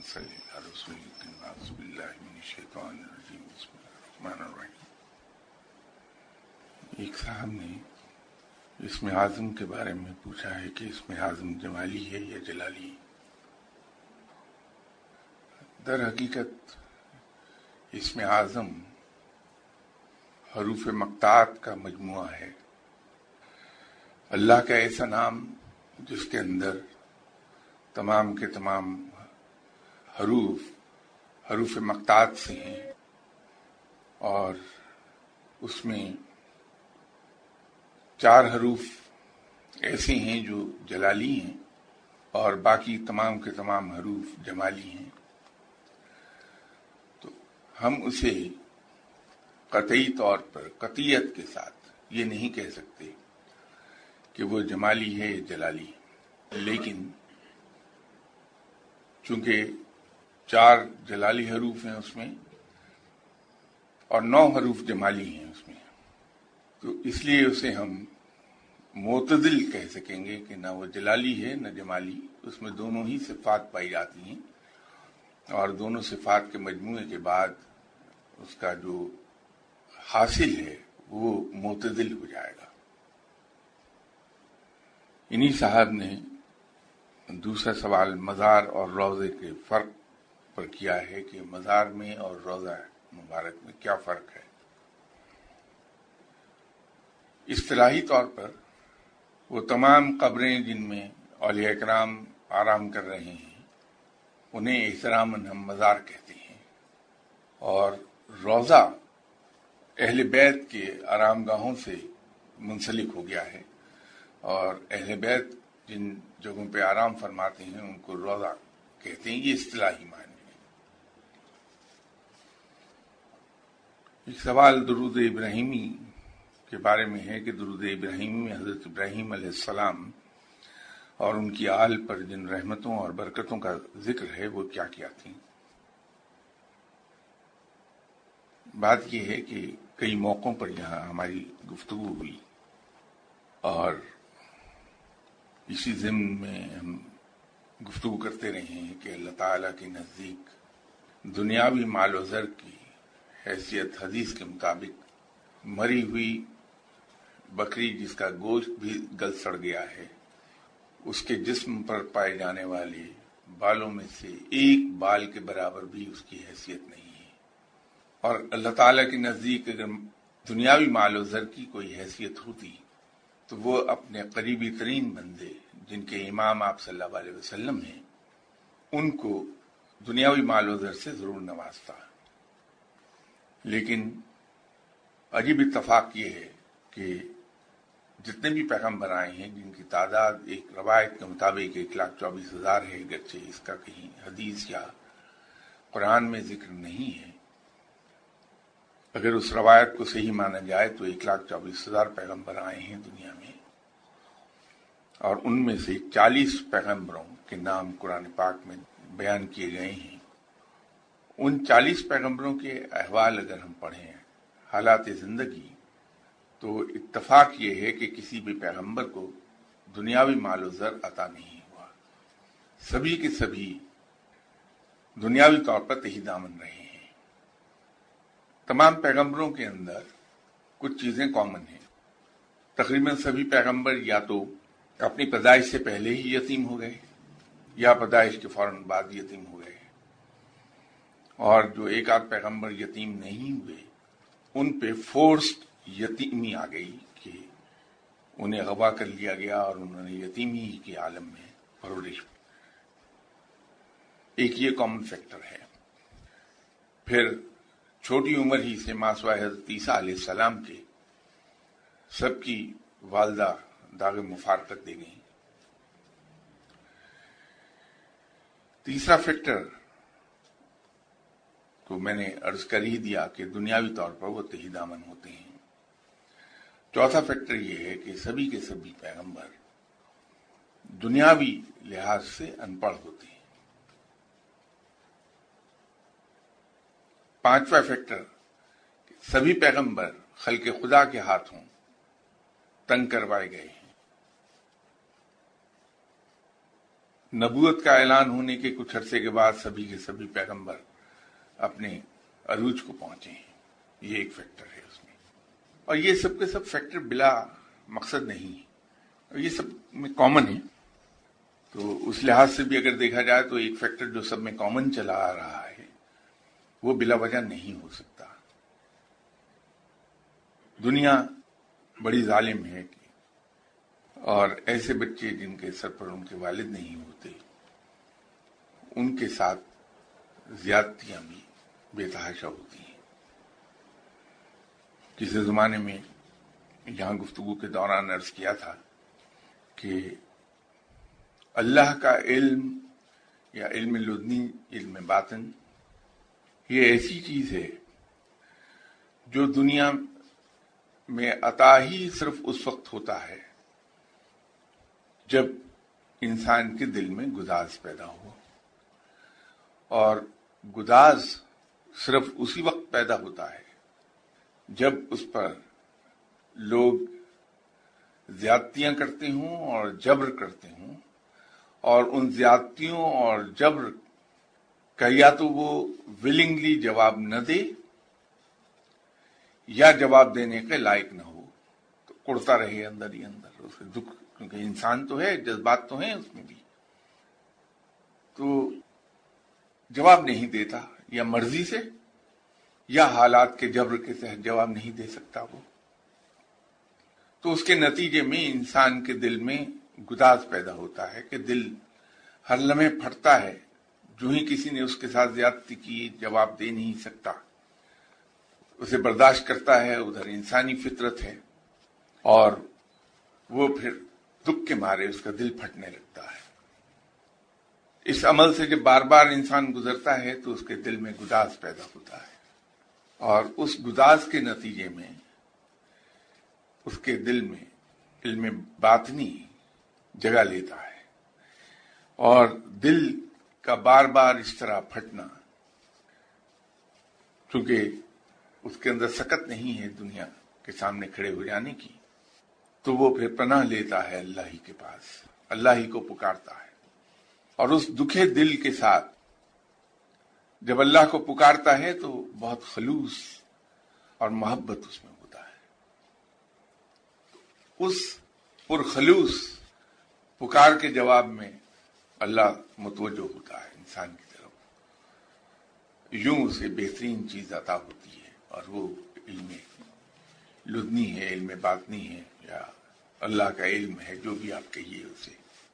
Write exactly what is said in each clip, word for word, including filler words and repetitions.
صلی اللہ رسول کریم اعوذ باللہ من الشیطان الرجیم بسم اللہ الرحمن الرحیم۔ ایک صاحب نے اسم اعظم کے بارے میں پوچھا ہے کہ اسم اعظم جمالی ہے یا جلالی۔ در حقیقت اسم اعظم حروف مقطوعات کا مجموعہ ہے، اللہ کا ایسا نام جس کے اندر تمام کے تمام حروف حروف مقطوعات سے ہیں، اور اس میں چار حروف ایسے ہیں جو جلالی ہیں اور باقی تمام کے تمام حروف جمالی ہیں۔ تو ہم اسے قطعی طور پر قطعیت کے ساتھ یہ نہیں کہہ سکتے کہ وہ جمالی ہے یا جلالی ہے، لیکن چونکہ چار جلالی حروف ہیں اس میں اور نو حروف جمالی ہیں اس میں، تو اس لیے اسے ہم معتدل کہہ سکیں گے کہ نہ وہ جلالی ہے نہ جمالی، اس میں دونوں ہی صفات پائی جاتی ہیں، اور دونوں صفات کے مجموعے کے بعد اس کا جو حاصل ہے وہ معتدل ہو جائے گا۔ انہی صاحب نے دوسرا سوال مزار اور روضے کے فرق پر کیا ہے کہ مزار میں اور روضہ مبارک میں کیا فرق ہے۔ اصطلاحی طور پر وہ تمام قبریں جن میں اولیاء کرام آرام کر رہے ہیں انہیں احتراماً ہم مزار کہتے ہیں، اور روضہ اہل بیت کے آرام گاہوں سے منسلک ہو گیا ہے، اور اہل بیت جن جگہوں پہ آرام فرماتے ہیں ان کو روضہ کہتے ہیں۔ یہ اصطلاحی معنی ہے۔ ایک سوال درود ابراہیمی کے بارے میں ہے کہ درود ابراہیمی میں حضرت ابراہیم علیہ السلام اور ان کی آل پر جن رحمتوں اور برکتوں کا ذکر ہے وہ کیا کیا تھیں۔ بات یہ ہے کہ کئی موقعوں پر یہاں ہماری گفتگو ہوئی، اور اسی ضمن میں ہم گفتگو کرتے رہے ہیں کہ اللہ تعالیٰ کے نزدیک دنیاوی مال و زر کی حیثیت حدیث کے مطابق مری ہوئی بکری جس کا گوشت بھی گل سڑ گیا ہے، اس کے جسم پر پائے جانے والے بالوں میں سے ایک بال کے برابر بھی اس کی حیثیت نہیں ہے۔ اور اللہ تعالیٰ کے نزدیک اگر دنیاوی مال و زر کی کوئی حیثیت ہوتی تو وہ اپنے قریبی ترین بندے جن کے امام آپ صلی اللہ علیہ وسلم ہیں ان کو دنیاوی مال و زر سے ضرور نوازتا۔ لیکن عجیب اتفاق یہ ہے کہ جتنے بھی پیغمبر آئے ہیں جن کی تعداد ایک روایت کے مطابق ایک لاکھ چوبیس ہزار ہے، گرچہ اس کا کہیں حدیث یا قرآن میں ذکر نہیں ہے، اگر اس روایت کو صحیح مانا جائے تو ایک لاکھ چوبیس ہزار پیغمبر آئے ہیں دنیا میں، اور ان میں سے چالیس پیغمبروں کے نام قرآن پاک میں بیان کیے گئے ہیں۔ ان چالیس پیغمبروں کے احوال اگر ہم پڑھیں، حالات زندگی، تو اتفاق یہ ہے کہ کسی بھی پیغمبر کو دنیاوی مال و زر عطا نہیں ہوا، سبھی کے سبھی دنیاوی طور پر تہی دامن رہے ہیں۔ تمام پیغمبروں کے اندر کچھ چیزیں کامن ہیں۔ تقریباً سبھی پیغمبر یا تو اپنی پیدائش سے پہلے ہی یتیم ہو گئے یا پیدائش کے فوراً بعد یتیم ہو گئے، اور جو ایک آدھ پیغمبر یتیم نہیں ہوئے ان پہ فورسڈ یتیمی آ گئی کہ انہیں اغوا کر لیا گیا اور انہوں نے یتیمی کے عالم میں پرورش۔ ایک یہ کامن فیکٹر ہے۔ پھر چھوٹی عمر ہی سے ماسوائے حضرت عیسیٰ علیہ السلام کے سب کی والدہ داغ مفارقت دے گئی۔ تیسرا فیکٹر تو میں نے عرض کر ہی دیا کہ دنیاوی طور پر وہ تہی دامن ہوتے ہیں۔ چوتھا فیکٹر یہ ہے کہ سبھی کے سبھی پیغمبر دنیاوی لحاظ سے ان پڑھ ہوتے ہیں۔ پانچواں فیکٹر، سبھی پیغمبر خلق خدا کے ہاتھوں تنگ کروائے گئے ہیں۔ نبوت کا اعلان ہونے کے کچھ عرصے کے بعد سبھی کے سبھی پیغمبر اپنے عروج کو پہنچے ہیں، یہ ایک فیکٹر ہے اس میں۔ اور یہ سب کے سب فیکٹر بلا مقصد نہیں ہے، اور یہ سب میں کامن ہے۔ تو اس لحاظ سے بھی اگر دیکھا جائے تو ایک فیکٹر جو سب میں کامن چلا آ رہا ہے وہ بلا وجہ نہیں ہو سکتا۔ دنیا بڑی ظالم ہے اور ایسے بچے جن کے سر پر ان کے والد نہیں ہوتے ان کے ساتھ زیادتیاں بھی بے تحاشا ہوتی ہیں۔ کسی زمانے میں یہاں گفتگو کے دوران عرض کیا تھا کہ اللہ کا علم یا علم لدنی، علم باطن، یہ ایسی چیز ہے جو دنیا میں عطا ہی صرف اس وقت ہوتا ہے جب انسان کے دل میں گداز پیدا ہو، اور گداز صرف اسی وقت پیدا ہوتا ہے جب اس پر لوگ زیادتیاں کرتے ہوں اور جبر کرتے ہوں، اور ان زیادتیوں اور جبر کا یا تو وہ ولنگلی جواب نہ دے یا جواب دینے کے لائق نہ ہو، تو کڑتا رہے اندر ہی اندر اس کے دکھ، کیونکہ انسان تو ہے، جذبات تو ہیں اس میں بھی، تو جواب نہیں دیتا، یا مرضی سے یا حالات کے جبر کے تحت جواب نہیں دے سکتا وہ، تو اس کے نتیجے میں انسان کے دل میں گداز پیدا ہوتا ہے کہ دل ہر لمحے پھٹتا ہے، جو ہی کسی نے اس کے ساتھ زیادتی کی جواب دے نہیں سکتا، اسے برداشت کرتا ہے، ادھر انسانی فطرت ہے، اور وہ پھر دکھ کے مارے اس کا دل پھٹنے لگتا ہے۔ اس عمل سے جب بار بار انسان گزرتا ہے تو اس کے دل میں گداز پیدا ہوتا ہے، اور اس گداز کے نتیجے میں اس کے دل میں علم باطنی جگہ لیتا ہے، اور دل کا بار بار اس طرح پھٹنا، چونکہ اس کے اندر سکت نہیں ہے دنیا کے سامنے کھڑے ہو جانے کی، تو وہ پھر پناہ لیتا ہے اللہ ہی کے پاس، اللہ ہی کو پکارتا ہے، اور اس دکھے دل کے ساتھ جب اللہ کو پکارتا ہے تو بہت خلوص اور محبت اس میں ہوتا ہے۔ اس پرخلوص پکار کے جواب میں اللہ متوجہ ہوتا ہے انسان کی طرف، یوں اسے بہترین چیز عطا ہوتی ہے، اور وہ علم لدنی ہے، علم باطنی ہے، یا اللہ کا علم ہے، جو بھی آپ کہیے اسے۔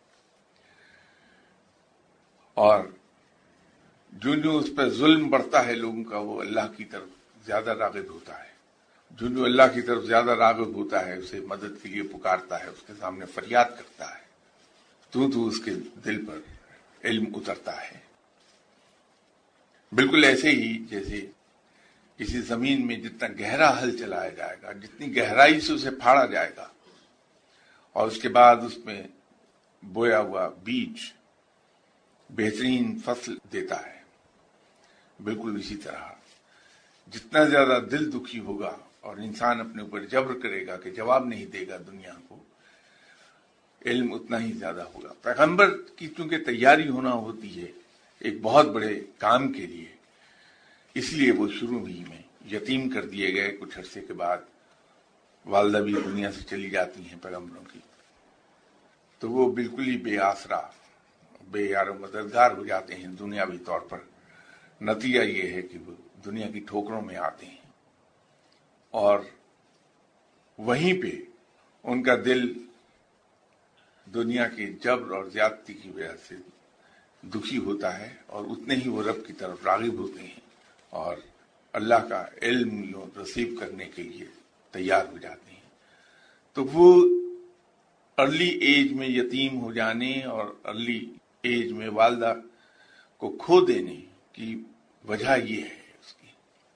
اور جو جو اس پہ ظلم بڑھتا ہے لوگوں کا، وہ اللہ کی طرف زیادہ راغب ہوتا ہے، جو جو اللہ کی طرف زیادہ راغب ہوتا ہے اسے مدد کے لیے پکارتا ہے، اس کے سامنے فریاد کرتا ہے، تو تو اس کے دل پر علم اترتا ہے۔ بالکل ایسے ہی جیسے کسی زمین میں جتنا گہرا حل چلایا جائے گا، جتنی گہرائی سے اسے پھاڑا جائے گا، اور اس کے بعد اس میں بویا ہوا بیج بہترین فصل دیتا ہے، بالکل اسی طرح جتنا زیادہ دل دکھی ہوگا اور انسان اپنے اوپر جبر کرے گا کہ جواب نہیں دے گا دنیا کو، علم اتنا ہی زیادہ ہوگا۔ پیغمبر کی چونکہ تیاری ہونا ہوتی ہے ایک بہت بڑے کام کے لیے، اس لیے وہ شروع ہی میں یتیم کر دیے گئے۔ کچھ عرصے کے بعد والدہ بھی دنیا سے چلی جاتی ہیں پیغمبروں کی، تو وہ بالکل ہی بے آسرا، بے یار و مددگار ہو جاتے ہیں دنیاوی طور پر۔ نتیجہ یہ ہے کہ وہ دنیا کی ٹھوکروں میں آتے ہیں، اور وہیں پہ ان کا دل دنیا کے جبر اور زیادتی کی وجہ سے دکھی ہوتا ہے، اور اتنے ہی وہ رب کی طرف راغب ہوتے ہیں اور اللہ کا علم رسیو کرنے کے لیے تیار ہو جاتے ہیں۔ تو وہ ارلی ایج میں یتیم ہو جانے اور ارلی ایج میں والدہ کو کھو دینے کی وجہ یہ ہے اس کی۔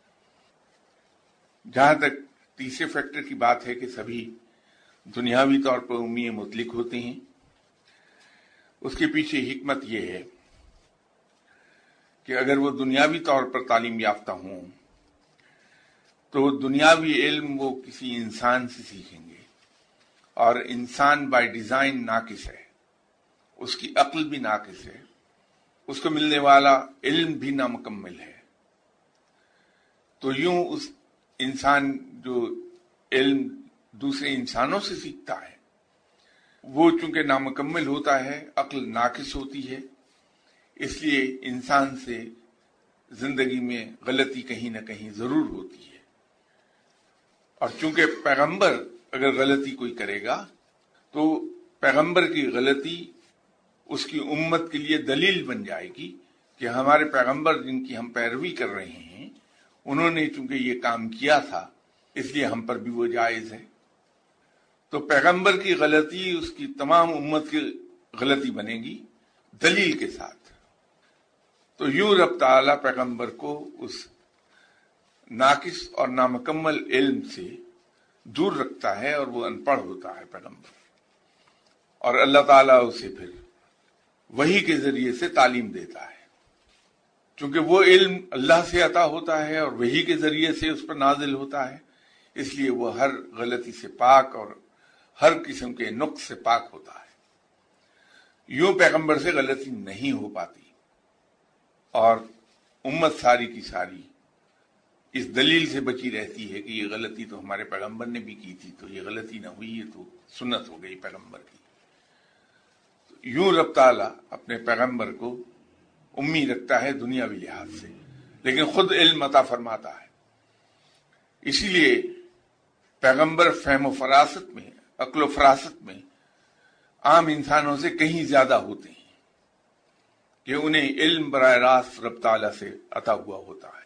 جہاں تک تیسرے فیکٹر کی بات ہے کہ سبھی دنیاوی طور پر امی مطلق ہوتے ہیں، اس کے پیچھے حکمت یہ ہے کہ اگر وہ دنیاوی طور پر تعلیم یافتہ ہوں تو دنیاوی علم وہ کسی انسان سے سیکھیں گے، اور انسان بائی ڈیزائن ناقص ہے، اس کی عقل بھی ناقص ہے، اس کو ملنے والا علم بھی نامکمل ہے۔ تو یوں اس انسان جو علم دوسرے انسانوں سے سیکھتا ہے وہ چونکہ نامکمل ہوتا ہے، عقل ناقص ہوتی ہے، اس لیے انسان سے زندگی میں غلطی کہیں نہ کہیں ضرور ہوتی ہے۔ اور چونکہ پیغمبر اگر غلطی کوئی کرے گا تو پیغمبر کی غلطی اس کی امت کے لیے دلیل بن جائے گی کہ ہمارے پیغمبر جن کی ہم پیروی کر رہے ہیں انہوں نے چونکہ یہ کام کیا تھا اس لیے ہم پر بھی وہ جائز ہے۔ تو پیغمبر کی غلطی اس کی تمام امت کی غلطی بنے گی دلیل کے ساتھ۔ تو یوں رب تعالیٰ پیغمبر کو اس ناقص اور نامکمل علم سے دور رکھتا ہے اور وہ ان پڑھ ہوتا ہے پیغمبر، اور اللہ تعالیٰ اسے پھر وحی کے ذریعے سے تعلیم دیتا ہے۔ چونکہ وہ علم اللہ سے عطا ہوتا ہے اور وحی کے ذریعے سے اس پر نازل ہوتا ہے، اس لیے وہ ہر غلطی سے پاک اور ہر قسم کے نقص سے پاک ہوتا ہے۔ یوں پیغمبر سے غلطی نہیں ہو پاتی، اور امت ساری کی ساری اس دلیل سے بچی رہتی ہے کہ یہ غلطی تو ہمارے پیغمبر نے بھی کی تھی، تو یہ غلطی نہ ہوئی، یہ تو سنت ہو گئی پیغمبر کی۔ یوں رب تعالیٰ اپنے پیغمبر کو امی رکھتا ہے دنیاوی لحاظ سے، لیکن خود علم عطا فرماتا ہے۔ اسی لیے پیغمبر فہم و فراست میں، عقل و فراست میں عام انسانوں سے کہیں زیادہ ہوتے ہیں کہ انہیں علم براہ راست رب تعالیٰ سے عطا ہوا ہوتا ہے۔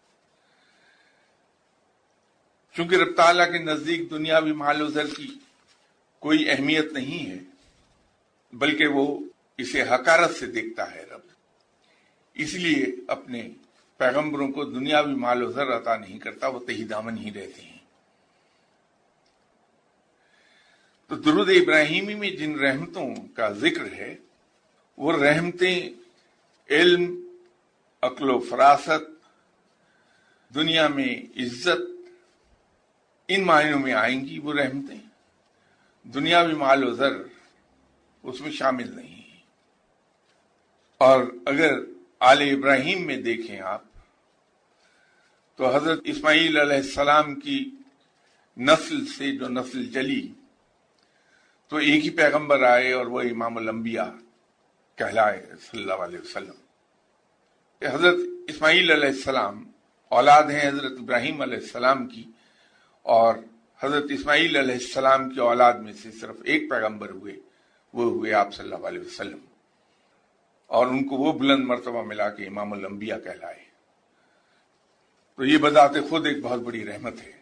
چونکہ رب تعالیٰ کے نزدیک دنیاوی مال و زر کی کوئی اہمیت نہیں ہے، بلکہ وہ اسے حقارت سے دیکھتا ہے رب، اس لیے اپنے پیغمبروں کو دنیاوی مال و زر عطا نہیں کرتا، وہ تہی دامن ہی رہتے ہیں۔ تو درود ابراہیمی میں جن رحمتوں کا ذکر ہے وہ رحمتیں علم، عقل و فراست، دنیا میں عزت، ان معنیوں میں آئیں گی۔ وہ رحمتیں دنیاوی مال و زر اس میں شامل نہیں ہیں۔ اور اگر آل ابراہیم میں دیکھیں آپ تو حضرت اسماعیل علیہ السلام کی نسل سے جو نسل چلی تو ایک ہی پیغمبر آئے اور وہ امام الانبیاء کہلائے صلی اللہ علیہ وسلم۔ حضرت اسماعیل علیہ السلام اولاد ہیں حضرت ابراہیم علیہ السلام کی، اور حضرت اسماعیل علیہ السلام کی اولاد میں سے صرف ایک پیغمبر ہوئے، وہ ہوئے آپ صلی اللہ علیہ وسلم، اور ان کو وہ بلند مرتبہ ملا کہ امام الانبیاء کہلائے۔ تو یہ بذات خود ایک بہت بڑی رحمت ہے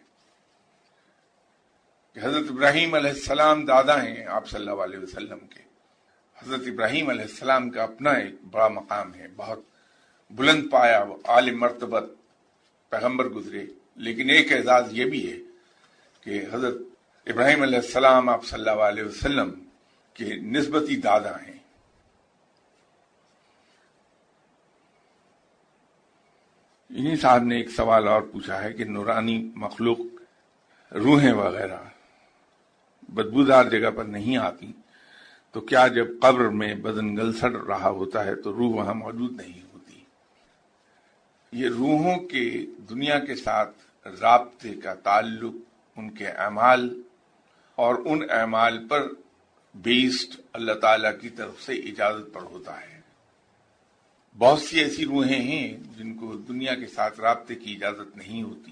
کہ حضرت ابراہیم علیہ السلام دادا ہیں آپ صلی اللہ علیہ وسلم کے۔ حضرت ابراہیم علیہ السلام کا اپنا ایک بڑا مقام ہے، بہت بلند پایا، وہ عالی مرتبت پیغمبر گزرے، لیکن ایک اعزاز یہ بھی ہے کہ حضرت ابراہیم علیہ السلام آپ صلی اللہ علیہ وسلم کے نسبتی دادا ہیں۔ انہی صاحب نے ایک سوال اور پوچھا ہے کہ نورانی مخلوق روحیں وغیرہ بدبودار جگہ پر نہیں آتی، تو کیا جب قبر میں بدن گلسڑ رہا ہوتا ہے تو روح وہاں موجود نہیں ہوتی؟ یہ روحوں کے دنیا کے ساتھ رابطے کا تعلق ان کے اعمال اور ان اعمال پر بیسڈ اللہ تعالیٰ کی طرف سے اجازت پر ہوتا ہے۔ بہت سی ایسی روحیں ہیں جن کو دنیا کے ساتھ رابطے کی اجازت نہیں ہوتی۔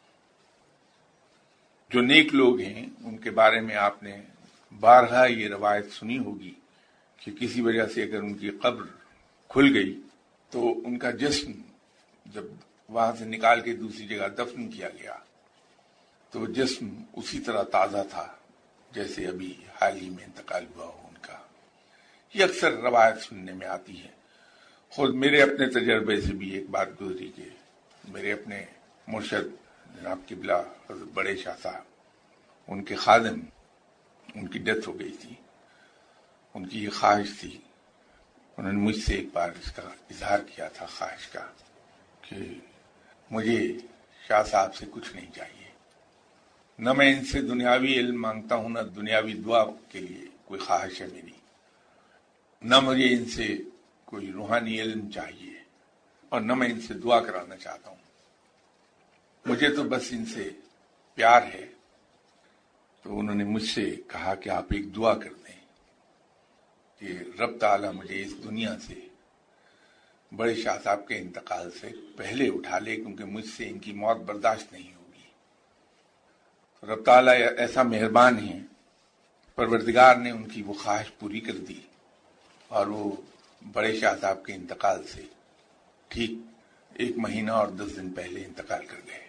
جو نیک لوگ ہیں ان کے بارے میں آپ نے بارہا یہ روایت سنی ہوگی کہ کسی وجہ سے اگر ان کی قبر کھل گئی تو ان کا جسم جب وہاں سے نکال کے دوسری جگہ دفن کیا گیا تو وہ جسم اسی طرح تازہ تھا جیسے ابھی حال ہی میں انتقال ہوا ہو ان کا۔ یہ اکثر روایت سننے میں آتی ہے۔ خود میرے اپنے تجربے سے بھی ایک بات گزری کہ میرے اپنے مرشد جناب قبلہ حضرت بڑے شاہ صاحب، ان کے خادم، ان کی ڈیتھ ہو گئی تھی۔ ان کی یہ خواہش تھی، انہوں نے مجھ سے ایک بار اس کا اظہار کیا تھا خواہش کا کہ مجھے شاہ صاحب سے کچھ نہیں چاہیے، نہ میں ان سے دنیاوی علم مانگتا ہوں، نہ دنیاوی دعا کے لیے کوئی خواہش ہے میری، نہ مجھے ان سے کوئی روحانی علم چاہیے اور نہ میں ان سے دعا کرانا چاہتا ہوں. مجھے تو بس ان سے پیار ہے. تو انہوں نے مجھ سے کہا کہ آپ ایک دعا کر دیں کہ رب تعالیٰ مجھے اس دنیا سے بڑے شاہ صاحب کے انتقال سے پہلے اٹھا لے، کیونکہ مجھ سے ان کی موت برداشت نہیں ہوگی. تو رب تعالیٰ ایسا مہربان ہیں، پروردگار نے ان کی وہ خواہش پوری کر دی اور وہ بڑے شاہ صاحب کے انتقال سے ٹھیک ایک مہینہ اور دس دن پہلے انتقال کر گئے.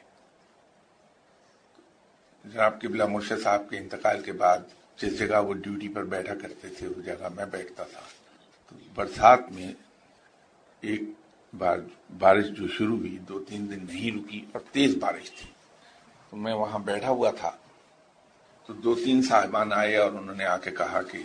جناب قبلہ مرشد صاحب کے انتقال کے بعد جس جگہ وہ ڈیوٹی پر بیٹھا کرتے تھے اس جگہ میں بیٹھتا تھا. تو برسات میں ایک بار بارش جو شروع ہوئی دو تین دن نہیں رکی اور تیز بارش تھی. تو میں وہاں بیٹھا ہوا تھا تو دو تین صاحبان آئے اور انہوں نے آ کے کہا کہ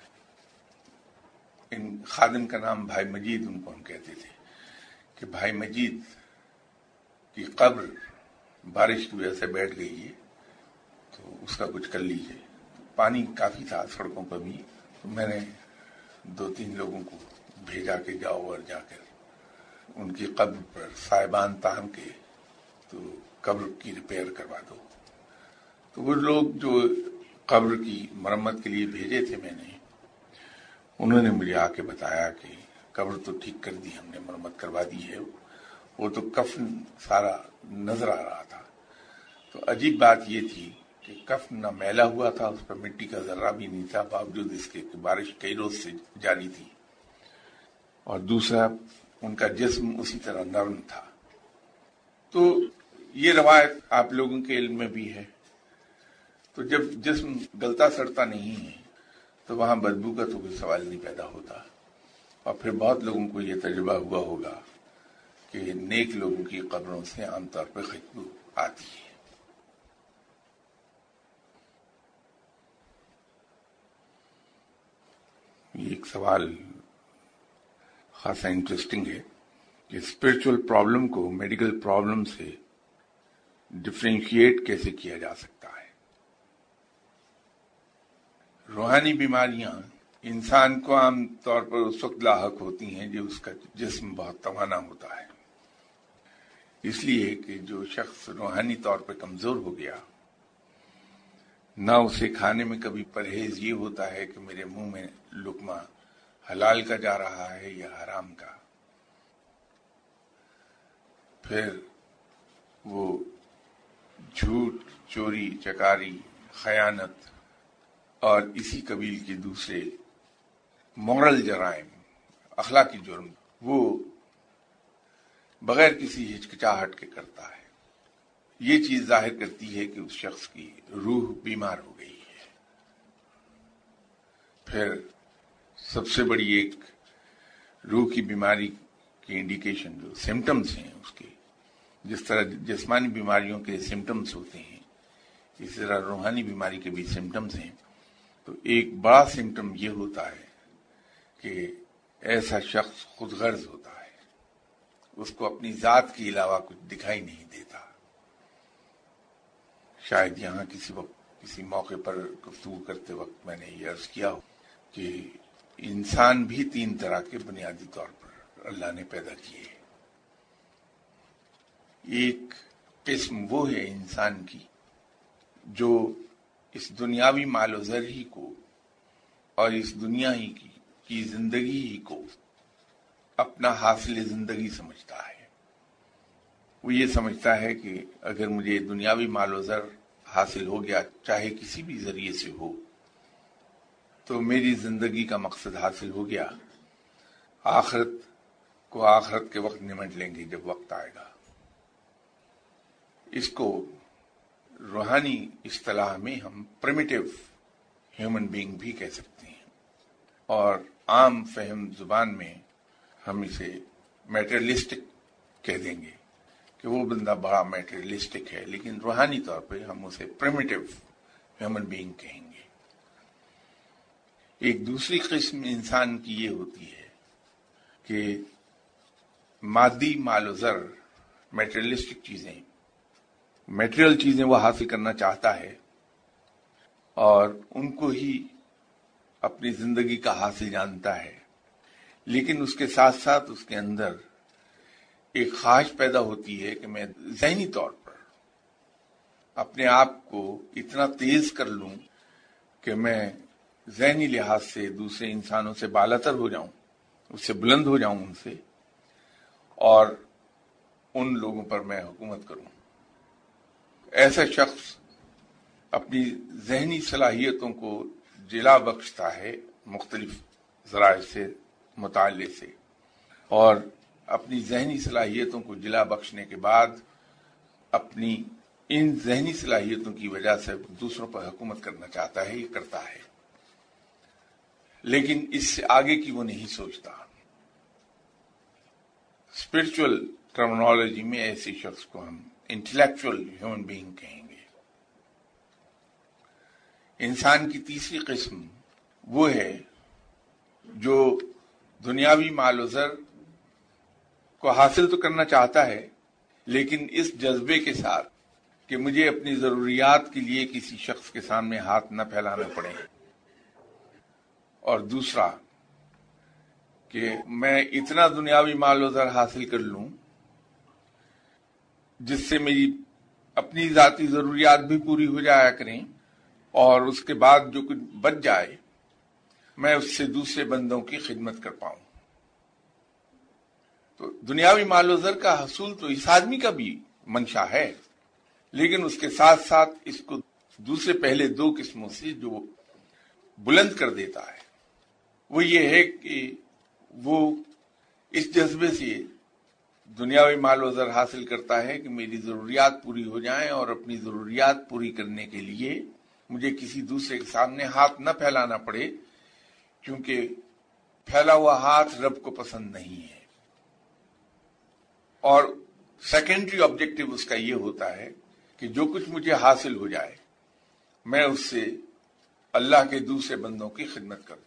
ان خادم کا نام بھائی مجید، ان کو ہم کہتے تھے، کہ بھائی مجید کی قبر بارش کی وجہ سے بیٹھ گئی ہے تو اس کا کچھ کر لیجیے. پانی کافی تھا سڑکوں پر بھی. تو میں نے دو تین لوگوں کو بھیجا کہ جاؤ اور جا کر ان کی قبر پر صاحبان تان کے تو قبر کی ریپیئر کروا دو. تو وہ لوگ جو قبر کی مرمت کے لیے بھیجے تھے میں نے، انہوں نے مجھے آ کے بتایا کہ قبر تو ٹھیک کر دی ہم نے، مرمت کروا دی ہے. وہ تو کفن سارا نظر آ رہا تھا. تو عجیب بات یہ تھی کہ کفن نہ میلا ہوا تھا، اس پر مٹی کا ذرہ بھی نہیں تھا، باوجود اس کے کہ بارش کئی روز سے جاری تھی. اور دوسرا ان کا جسم اسی طرح نرم تھا. تو یہ روایت آپ لوگوں کے علم میں بھی ہے. تو جب جسم گلتا سڑتا نہیں ہے تو وہاں بدبو کا تو کوئی سوال نہیں پیدا ہوتا. اور پھر بہت لوگوں کو یہ تجربہ ہوا ہوگا کہ نیک لوگوں کی قبروں سے عام طور پہ خوشبو آتی ہے. یہ ایک سوال خاصا انٹرسٹنگ ہے کہ اسپرچل پرابلم کو میڈیکل پرابلم سے ڈفرینشیٹ کیسے کیا جا سکتا ہے. روحانی بیماریاں انسان کو عام طور پر اس وقت لاحق ہوتی ہیں جب اس کا جسم بہت توانا ہوتا ہے. اس لیے کہ جو شخص روحانی طور پر کمزور ہو گیا، نہ اسے کھانے میں کبھی پرہیز یہ ہوتا ہے کہ میرے منہ میں لقمہ حلال کا جا رہا ہے یا حرام کا. پھر وہ جھوٹ، چوری، چکاری، خیانت اور اسی قبیل کے دوسرے مورل جرائم، اخلاقی جرم، وہ بغیر کسی ہچکچاہٹ کے کرتا ہے. یہ چیز ظاہر کرتی ہے کہ اس شخص کی روح بیمار ہو گئی ہے. پھر سب سے بڑی ایک روح کی بیماری کی انڈیکیشن جو سمٹمز ہیں اس کے، جس طرح جسمانی بیماریوں کے سمٹمز ہوتے ہیں اسی طرح روحانی بیماری کے بھی سمٹمز ہیں. تو ایک بڑا سمٹم یہ ہوتا ہے کہ ایسا شخص خود غرض ہوتا ہے، اس کو اپنی ذات کے علاوہ کچھ دکھائی نہیں دیتا. شاید یہاں کسی وقت کسی موقع پر گفتگو کرتے وقت میں نے یہ عرض کیا ہو کہ انسان بھی تین طرح کے بنیادی طور پر اللہ نے پیدا کیے. ایک قسم وہ ہے انسان کی جو اس دنیاوی مال و زر ہی کو اور اس دنیا ہی کی کی زندگی ہی کو اپنا حاصل زندگی سمجھتا ہے. وہ یہ سمجھتا ہے کہ اگر مجھے دنیاوی مال و زر حاصل ہو گیا، چاہے کسی بھی ذریعے سے ہو، تو میری زندگی کا مقصد حاصل ہو گیا. آخرت کو آخرت کے وقت نمٹ لیں گے جب وقت آئے گا. اس کو روحانی اصطلاح میں ہم پریمیٹیو ہیومن بینگ بھی کہہ سکتے ہیں، اور عام فہم زبان میں ہم اسے میٹریلسٹک کہہ دیں گے کہ وہ بندہ بڑا میٹریلسٹک ہے، لیکن روحانی طور پہ ہم اسے پریمیٹیو ہیومن بینگ کہیں گے. ایک دوسری قسم انسان کی یہ ہوتی ہے کہ مادی مال و زر، میٹریلسٹک چیزیں، میٹریل چیزیں وہ حاصل کرنا چاہتا ہے اور ان کو ہی اپنی زندگی کا حاصل جانتا ہے. لیکن اس کے ساتھ ساتھ اس کے اندر ایک خواہش پیدا ہوتی ہے کہ میں ذہنی طور پر اپنے آپ کو اتنا تیز کر لوں کہ میں ذہنی لحاظ سے دوسرے انسانوں سے بالاتر ہو جاؤں، اس سے بلند ہو جاؤں ان سے، اور ان لوگوں پر میں حکومت کروں۔ ایسا شخص اپنی ذہنی صلاحیتوں کو جلا بخشتا ہے مختلف ذرائع سے، مطالعے سے، اور اپنی ذہنی صلاحیتوں کو جلا بخشنے کے بعد اپنی ان ذہنی صلاحیتوں کی وجہ سے دوسروں پر حکومت کرنا چاہتا ہے، یہ کرتا ہے، لیکن اس سے آگے کی وہ نہیں سوچتا۔ اسپرچل ٹرمنالوجی میں ایسے شخص کو ہم انٹلیکچوئل ہیومن بینگ کہیں گے۔ انسان کی تیسری قسم وہ ہے جو دنیاوی مال و زر کو حاصل تو کرنا چاہتا ہے، لیکن اس جذبے کے ساتھ کہ مجھے اپنی ضروریات کے لیے کسی شخص کے سامنے ہاتھ نہ پھیلانا پڑے، اور دوسرا کہ میں اتنا دنیاوی مال و زر حاصل کر لوں جس سے میری اپنی ذاتی ضروریات بھی پوری ہو جایا کریں، اور اس کے بعد جو کچھ بچ جائے میں اس سے دوسرے بندوں کی خدمت کر پاؤں۔ تو دنیاوی مال و زر کا حصول تو اس آدمی کا بھی منشا ہے، لیکن اس کے ساتھ ساتھ اس کو دوسرے پہلے دو قسموں سے جو بلند کر دیتا ہے وہ یہ ہے کہ وہ اس جذبے سے دنیاوی مال و زر حاصل کرتا ہے کہ میری ضروریات پوری ہو جائیں، اور اپنی ضروریات پوری کرنے کے لیے مجھے کسی دوسرے کے سامنے ہاتھ نہ پھیلانا پڑے، کیونکہ پھیلا ہوا ہاتھ رب کو پسند نہیں ہے۔ اور سیکنڈری آبجیکٹو اس کا یہ ہوتا ہے کہ جو کچھ مجھے حاصل ہو جائے میں اس سے اللہ کے دوسرے بندوں کی خدمت کروں۔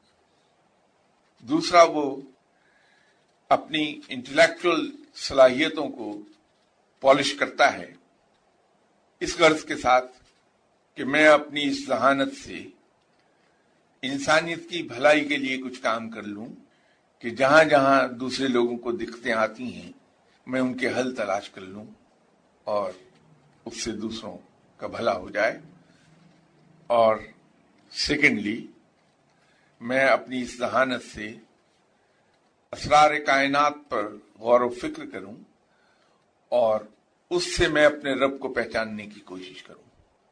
دوسرا، وہ اپنی انٹلیکچوئل صلاحیتوں کو پالش کرتا ہے اس غرض کے ساتھ کہ میں اپنی اس ذہانت سے انسانیت کی بھلائی کے لیے کچھ کام کر لوں، کہ جہاں جہاں دوسرے لوگوں کو دقتیں آتی ہیں میں ان کے حل تلاش کر لوں اور اس سے دوسروں کا بھلا ہو جائے۔ اور سیکنڈلی، میں اپنی اس ذہانت سے اسرار کائنات پر غور و فکر کروں اور اس سے میں اپنے رب کو پہچاننے کی کوشش کروں۔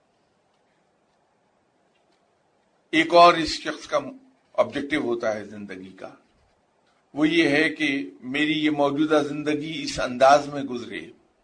ایک اور اس شخص کا آبجیکٹو ہوتا ہے زندگی کا، وہ یہ ہے کہ میری یہ موجودہ زندگی اس انداز میں گزرے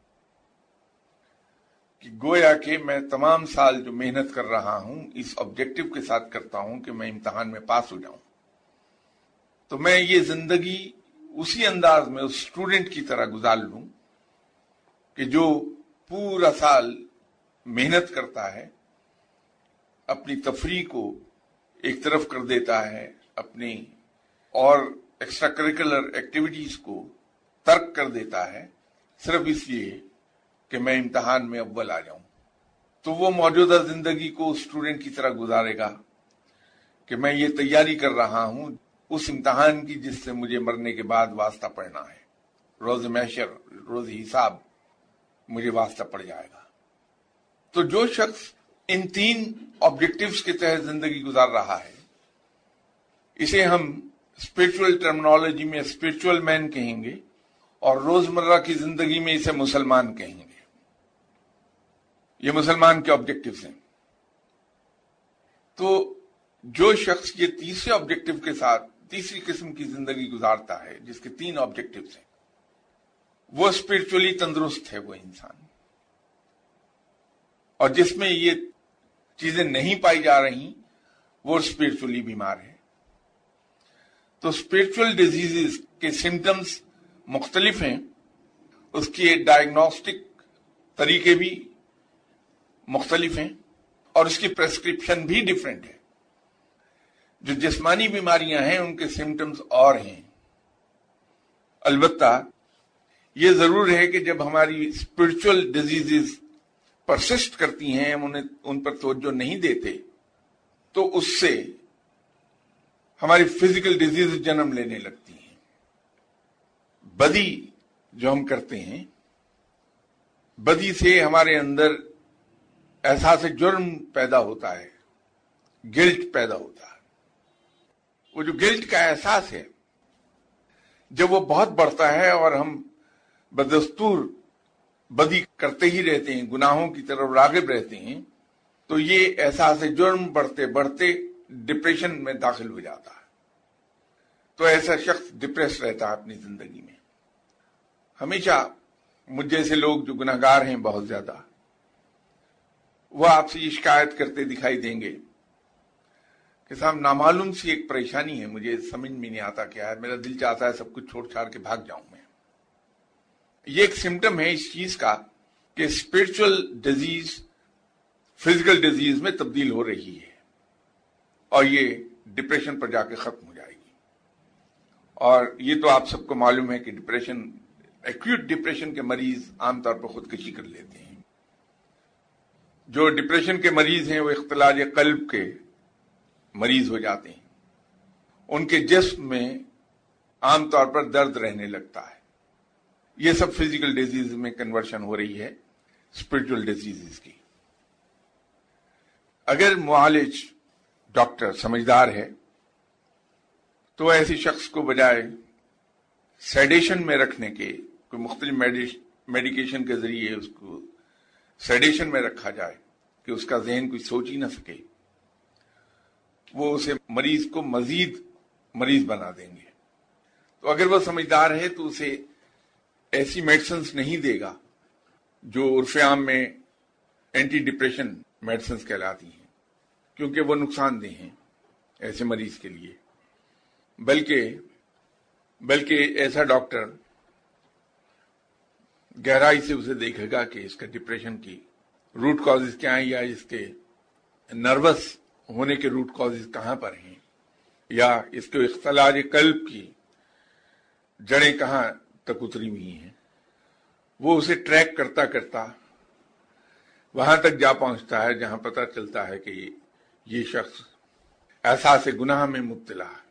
کہ گویا کہ میں تمام سال جو محنت کر رہا ہوں اس آبجیکٹو کے ساتھ کرتا ہوں کہ میں امتحان میں پاس ہو جاؤں، تو میں یہ زندگی اسی انداز میں اس اسٹوڈنٹ کی طرح گزار لوں کہ جو پورا سال محنت کرتا ہے، اپنی تفریح کو ایک طرف کر دیتا ہے، اپنی اور ایکسٹرا کریکولر ایکٹیویٹیز کو ترک کر دیتا ہے، صرف اس لیے کہ میں امتحان میں اول آ جاؤں۔ تو وہ موجودہ زندگی کو اسٹوڈنٹ کی طرح گزارے گا کہ میں یہ تیاری کر رہا ہوں اس امتحان کی جس سے مجھے مرنے کے بعد واسطہ پڑنا ہے، روز محشر، روز حساب مجھے واسطہ پڑ جائے گا۔ تو جو شخص ان تین آبجیکٹیوز کے تحت زندگی گزار رہا ہے اسے ہم اسپرچول ٹرمنالوجی میں اسپرچول مین کہیں گے، اور روزمرہ کی زندگی میں اسے مسلمان کہیں گے۔ یہ مسلمان کے آبجیکٹیوز ہیں۔ تو جو شخص یہ تیسرے آبجیکٹیو کے ساتھ تیسری قسم کی زندگی گزارتا ہے جس کے تین آبجیکٹیوز ہیں، وہ اسپرچولی تندرست ہے، وہ انسان، اور جس میں یہ چیزیں نہیں پائی جا رہی وہ اسپرچولی بیمار ہے۔ تو اسپرچول ڈیزیزز کے سمٹمز مختلف ہیں، اس کے ڈائگنوسٹک طریقے بھی مختلف ہیں، اور اس کی پریسکرپشن بھی ڈیفرنٹ ہے۔ جو جسمانی بیماریاں ہیں ان کے سمٹمز اور ہیں۔ البتہ یہ ضرور ہے کہ جب ہماری اسپرچول ڈیزیزز پرسسٹ کرتی ہیں، ہم انہیں ان پر توجہ نہیں دیتے، تو اس سے ہماری فزیکل ڈیزیز جنم لینے لگتی ہیں۔ بدی جو ہم کرتے ہیں، بدی سے ہمارے اندر احساس جرم پیدا ہوتا ہے، گلٹ پیدا ہوتا ہے. وہ جو گلٹ کا احساس ہے جب وہ بہت بڑھتا ہے اور ہم بدستور بدی کرتے ہی رہتے ہیں، گناہوں کی طرف راغب رہتے ہیں، تو یہ احساس جرم بڑھتے بڑھتے ڈپریشن میں داخل ہو جاتا ہے. تو ایسا شخص ڈپریس رہتا ہے اپنی زندگی میں. ہمیشہ مجھ جیسے لوگ جو گناہگار ہیں بہت زیادہ، وہ آپ سے یہ شکایت کرتے دکھائی دیں گے کہ صاحب نامعلوم سی ایک پریشانی ہے، مجھے سمجھ میں نہیں آتا کیا ہے، میرا دل چاہتا ہے سب کچھ چھوڑ چھاڑ کے بھاگ جاؤں میں. یہ ایک سمٹم ہے اس چیز کا کہ اسپرچل ڈیزیز فزیکل ڈیزیز میں تبدیل ہو رہی ہے اور یہ ڈپریشن پر جا کے ختم ہو جائے گی. اور یہ تو آپ سب کو معلوم ہے کہ ڈپریشن، ایکیوٹ ڈپریشن کے مریض عام طور پر خودکشی کر لیتے ہیں. جو ڈپریشن کے مریض ہیں وہ اختلاج قلب کے مریض ہو جاتے ہیں. ان کے جسم میں عام طور پر درد رہنے لگتا ہے. یہ سب فزیکل ڈیزیز میں کنورشن ہو رہی ہے اسپرچل ڈیزیز کی. اگر معالج ڈاکٹر سمجھدار ہے تو ایسی شخص کو بجائے سیڈیشن میں رکھنے کے، کوئی مختلف میڈیکیشن کے ذریعے اس کو سیڈیشن میں رکھا جائے کہ اس کا ذہن کوئی سوچ ہی نہ سکے، وہ اسے مریض کو مزید مریض بنا دیں گے. تو اگر وہ سمجھدار ہے تو اسے ایسی میڈیسنز نہیں دے گا جو عرف عام میں اینٹی ڈپریشن میڈیسنز کہلاتی ہیں، کیونکہ وہ نقصان دہ ہیں ایسے مریض کے لیے. بلکہ بلکہ ایسا ڈاکٹر گہرائی سے اسے دیکھے گا کہ اس کا ڈپریشن کی روٹ کازز کیا ہیں، یا اس کے نروس ہونے کے روٹ کازز کہاں پر ہیں، یا اس کے اختلاج قلب کی جڑیں کہاں تک اتری ہوئی ہیں. وہ اسے ٹریک کرتا کرتا وہاں تک جا پہنچتا ہے جہاں پتہ چلتا ہے کہ یہ شخص احساس گناہ میں مبتلا ہے.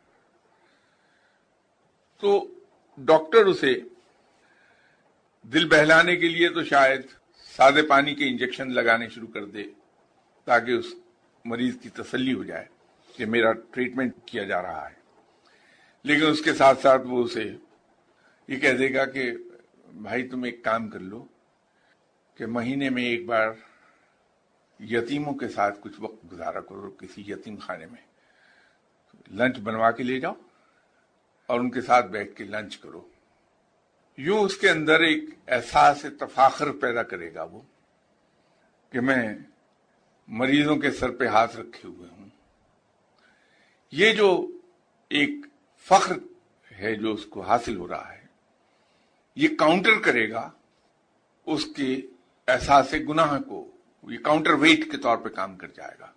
تو ڈاکٹر اسے دل بہلانے کے لیے تو شاید سادے پانی کے انجیکشن لگانے شروع کر دے تاکہ اس مریض کی تسلی ہو جائے کہ میرا ٹریٹمنٹ کیا جا رہا ہے. لیکن اس کے ساتھ ساتھ وہ اسے یہ کہہ دے گا کہ بھائی تم ایک کام کر لو کہ مہینے میں ایک بار یتیموں کے ساتھ کچھ وقت گزارا کرو، کسی یتیم خانے میں لنچ بنوا کے لے جاؤ اور ان کے ساتھ بیٹھ کے لنچ کرو. یوں اس کے اندر ایک احساس تفاخر پیدا کرے گا وہ کہ میں مریضوں کے سر پہ ہاتھ رکھے ہوئے ہوں. یہ جو ایک فخر ہے جو اس کو حاصل ہو رہا ہے، یہ کاؤنٹر کرے گا اس کے احساس گناہ کو، یہ کاؤنٹر ویٹ کے طور پہ کام کر جائے گا.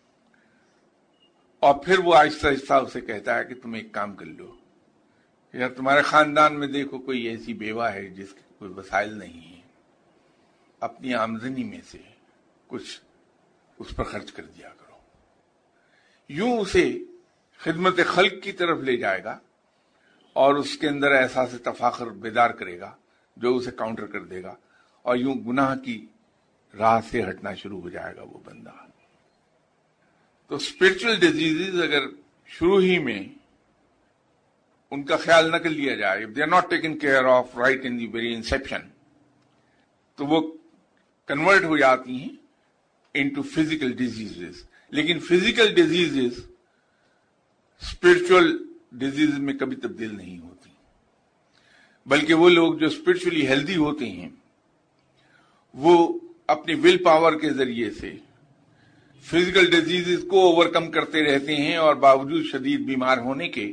اور پھر وہ آہستہ آہستہ اسے کہتا ہے کہ تم ایک کام کر لو، یا تمہارے خاندان میں دیکھو کوئی ایسی بیوہ ہے جس کے کوئی وسائل نہیں ہے، اپنی آمدنی میں سے کچھ اس پر خرچ کر دیا کرو. یوں اسے خدمت خلق کی طرف لے جائے گا اور اس کے اندر احساس تفاخر بیدار کرے گا جو اسے کاؤنٹر کر دے گا، اور یوں گناہ کی راہ سے ہٹنا شروع ہو جائے گا وہ بندہ. تو اسپرچل ڈیزیز اگر شروع ہی میں ان کا خیال نہ کر لیا جائے، if they are not taken care of right in the very inception، تو وہ کنورٹ ہو جاتی ہیں into physical diseases. لیکن physical diseases spiritual diseases میں کبھی تبدیل نہیں ہوتی، بلکہ وہ لوگ جو spiritually healthy ہوتے ہیں وہ اپنی ول پاور کے ذریعے سے فزیکل ڈیزیز کو اوور کم کرتے رہتے ہیں اور باوجود شدید بیمار ہونے کے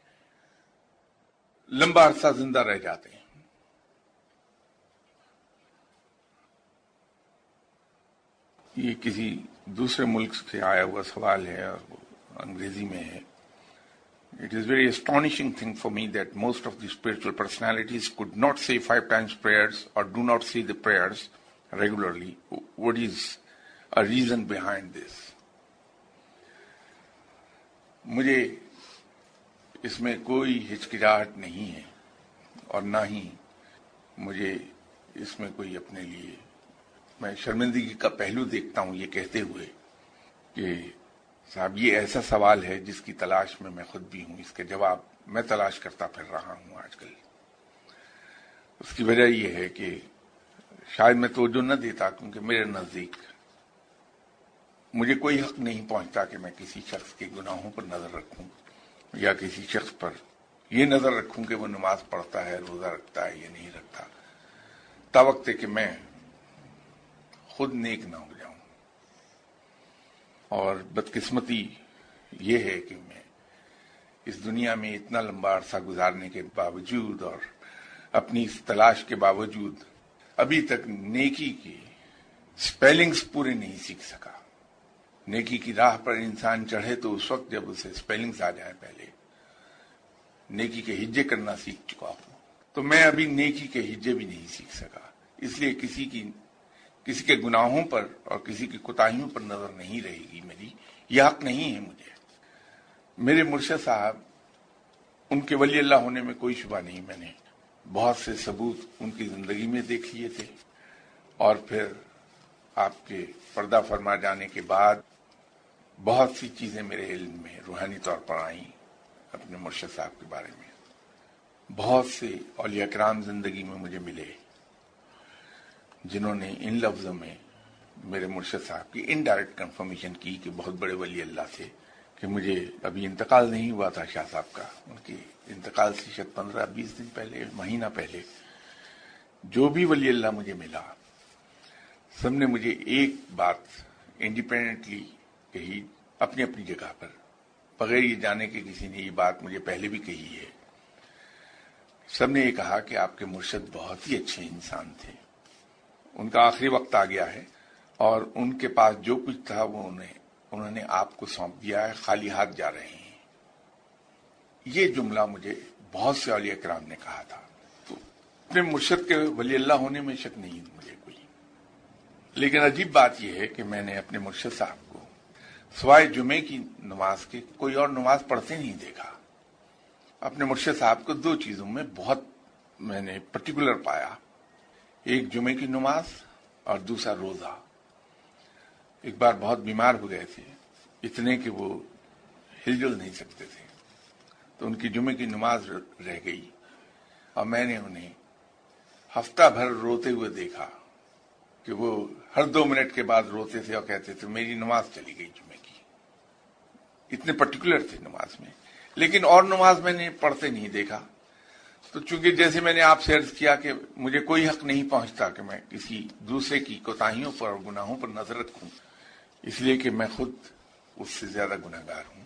لمبا عرصہ زندہ رہ جاتے ہیں. یہ کسی دوسرے ملک سے آیا ہوا سوال ہے اور وہ انگریزی میں ہے. It is very astonishing thing for me that most of the spiritual personalities could not say five times prayers or do not say the prayers regularly. What is a reason behind this? مجھے اس میں کوئی ہچکچاہٹ نہیں ہے اور نہ ہی مجھے اس میں کوئی اپنے لیے میں شرمندگی کا پہلو دیکھتا ہوں یہ کہتے ہوئے کہ صاحب یہ ایسا سوال ہے جس کی تلاش میں میں خود بھی ہوں، اس کے جواب میں تلاش کرتا پھر رہا ہوں آج کل۔ اس کی وجہ یہ ہے کہ شاید میں توجہ نہ دیتا، کیونکہ میرے نزدیک مجھے کوئی حق نہیں پہنچتا کہ میں کسی شخص کے گناہوں پر نظر رکھوں یا کسی شخص پر یہ نظر رکھوں کہ وہ نماز پڑھتا ہے، روزہ رکھتا ہے یا نہیں رکھتا، تا وقت ہے کہ میں خود نیک نہ ہو جاؤں۔ اور بدقسمتی یہ ہے کہ میں اس دنیا میں اتنا لمبا عرصہ گزارنے کے باوجود اور اپنی اس تلاش کے باوجود ابھی تک نیکی کی سپیلنگز پورے نہیں سیکھ سکا۔ نیکی کی راہ پر انسان چڑھے تو اس وقت جب اسے سپیلنگز آ جائیں، پہلے نیکی کے ہجے کرنا سیکھ چکا ہوں، تو میں ابھی نیکی کے ہجے بھی نہیں سیکھ سکا۔ اس لیے کسی کی کسی کے گناہوں پر اور کسی کی کوتاہیوں پر نظر نہیں رہے گی میری، یہ حق نہیں ہے مجھے۔ میرے مرشد صاحب، ان کے ولی اللہ ہونے میں کوئی شبہ نہیں، میں نے بہت سے ثبوت ان کی زندگی میں دیکھ لیے تھے، اور پھر آپ کے پردہ فرما جانے کے بعد بہت سی چیزیں میرے علم میں روحانی طور پر آئیں اپنے مرشد صاحب کے بارے میں۔ بہت سے اولیاء کرام زندگی میں مجھے ملے جنہوں نے ان لفظوں میں میرے مرشد صاحب کی انڈائریکٹ کنفرمیشن کی کہ بہت بڑے ولی اللہ تھے، کہ مجھے ابھی انتقال نہیں ہوا تھا شاہ صاحب کا، ان کی انتقال سے شاید پندرہ بیس دن پہلے، مہینہ پہلے، جو بھی ولی اللہ مجھے ملا سب نے مجھے ایک بات انڈیپینڈنٹلی کہی، اپنی اپنی جگہ پر، بغیر یہ جانے کہ کسی نے یہ بات مجھے پہلے بھی کہی ہے۔ سب نے یہ کہا کہ آپ کے مرشد بہت ہی اچھے انسان تھے، ان کا آخری وقت آ گیا ہے اور ان کے پاس جو کچھ تھا وہ انہیں انہوں نے آپ کو سونپ دیا ہے، خالی ہاتھ جا رہے ہیں۔ یہ جملہ مجھے بہت سے اولیاء کرام نے کہا تھا، تو اپنے مرشد کے ولی اللہ ہونے میں شک نہیں مجھے کوئی۔ لیکن عجیب بات یہ ہے کہ میں نے اپنے مرشد صاحب کو سوائے جمعے کی نماز کے کوئی اور نماز پڑھتے نہیں دیکھا۔ اپنے مرشد صاحب کو دو چیزوں میں بہت میں نے پرٹیکولر پایا، ایک جمعے کی نماز اور دوسرا روزہ۔ ایک بار بہت بیمار ہو گئے تھے، اتنے کہ وہ ہل جل نہیں سکتے تھے، تو ان کی جمعے کی نماز رہ گئی، اور میں نے انہیں ہفتہ بھر روتے ہوئے دیکھا کہ وہ ہر دو منٹ کے بعد روتے تھے اور کہتے تھے میری نماز چلی گئی جمعے کی۔ اتنے پرٹیکولر تھے نماز میں، لیکن اور نماز میں نے پڑھتے نہیں دیکھا۔ تو چونکہ جیسے میں نے آپ سے عرض کیا کہ مجھے کوئی حق نہیں پہنچتا کہ میں کسی دوسرے کی کوتاہیوں پر اور گناہوں پر نظر رکھوں، اس لیے کہ میں خود اس سے زیادہ گناہگار ہوں۔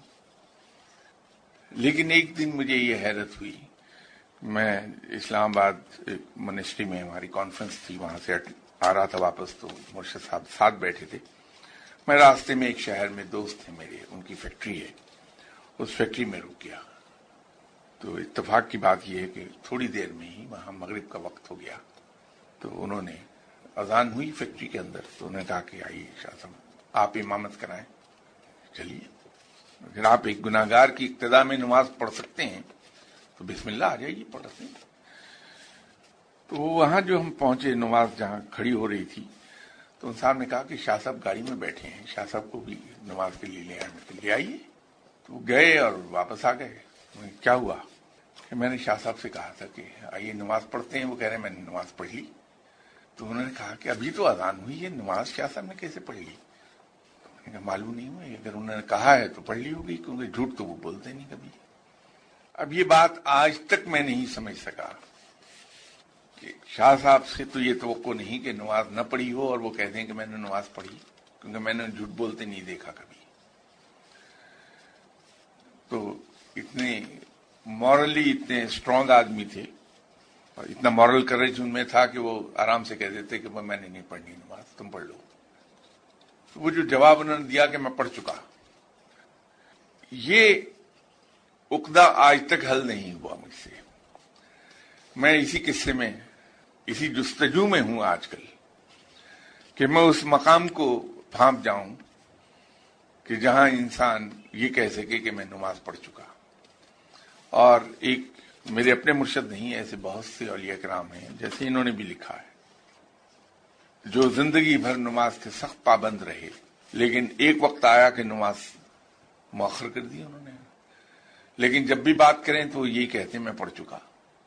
لیکن ایک دن مجھے یہ حیرت ہوئی، میں اسلام آباد منسٹری میں ہماری کانفرنس تھی، وہاں سے آ رہا تھا واپس، تو مرشد صاحب ساتھ بیٹھے تھے۔ میں راستے میں ایک شہر میں دوست تھے میرے، ان کی فیکٹری ہے، اس فیکٹری میں رک گیا۔ تو اتفاق کی بات یہ ہے کہ تھوڑی دیر میں ہی وہاں مغرب کا وقت ہو گیا، تو انہوں نے اذان ہوئی فیکٹری کے اندر، تو انہوں نے کہا کہ آئیے شاہ صاحب آپ امامت کرائیں۔ چلیے، اگر آپ ایک گناہگار کی ابتدا میں نماز پڑھ سکتے ہیں تو بسم اللہ، آ جائیے پڑھتے ہیں۔ تو وہاں جو ہم پہنچے، نماز جہاں کھڑی ہو رہی تھی، تو ان صاحب نے کہا کہ شاہ صاحب گاڑی میں بیٹھے ہیں، شاہ صاحب کو بھی نماز کے لیے لے آئے، لے آئیے۔ تو وہ گئے اور واپس آ گئے۔ کیا ہوا کہ میں نے شاہ صاحب سے کہا تھا کہ آئیے نماز پڑھتے ہیں، وہ کہہ رہے ہیں میں نے نماز پڑھ لی۔ تو انہوں نے کہا کہ ابھی تو اذان ہوئی ہے، نماز شاہ صاحب نے کیسے پڑھ لی؟ معلوم نہیں ہوا، اگر انہوں نے کہا ہے تو پڑھ لی ہوگی، کیونکہ جھوٹ تو وہ بولتے نہیں کبھی۔ اب یہ بات آج تک میں نہیں سمجھ سکا کہ شاہ صاحب سے تو یہ توقع نہیں کہ نماز نہ پڑھی ہو اور وہ کہتے ہیں کہ میں نے نماز پڑھی، کیونکہ میں نے جھوٹ بولتے نہیں دیکھا کبھی۔ تو اتنے مورلی اتنے اسٹرانگ آدمی تھے، اور اتنا مورل کریج ان میں تھا کہ وہ آرام سے کہہ دیتے کہ میں نے نہیں پڑھنی نماز، تم پڑھ لو۔ تو وہ جو جواب انہوں نے دیا کہ میں پڑھ چکا، یہ عقدہ آج تک حل نہیں ہوا مجھ سے۔ میں اسی قصے میں، اسی جستجو میں ہوں آج کل کہ میں اس مقام کو پھانپ جاؤں کہ جہاں انسان یہ کہہ سکے کہ میں نماز پڑھ چکا۔ اور ایک میرے اپنے مرشد نہیں، ایسے بہت سے اولیاء کرام ہیں جیسے انہوں نے بھی لکھا ہے، جو زندگی بھر نماز کے سخت پابند رہے، لیکن ایک وقت آیا کہ نماز مؤخر کر دی انہوں نے، لیکن جب بھی بات کریں تو وہ یہی کہتے ہیں میں پڑھ چکا۔